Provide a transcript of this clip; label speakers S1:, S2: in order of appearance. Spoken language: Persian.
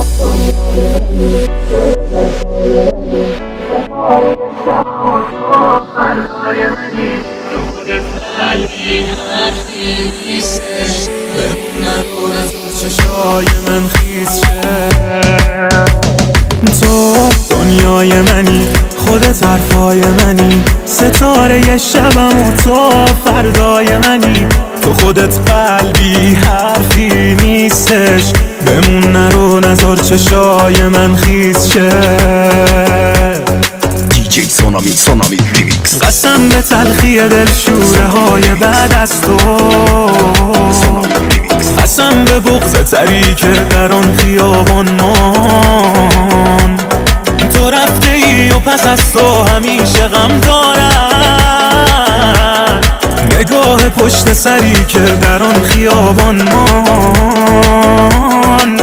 S1: چشای من خیس شه. تو دنیای منی، خودت حرفای منی، ستاره شبم و تو فردای منی. تو خودت قلبی حرفی نیستش، بمون نرو نذار چشای من خیس شه.
S2: دیجی سونامی ریمیکس.
S1: قسم به تلخی دل شوره های بعد از تو، قسم به بغض تری که در آن خیابان مان. تو رفته ای و پس از تو همیشه غم دارم، نگاه پشت سری که در آن خیابان مان.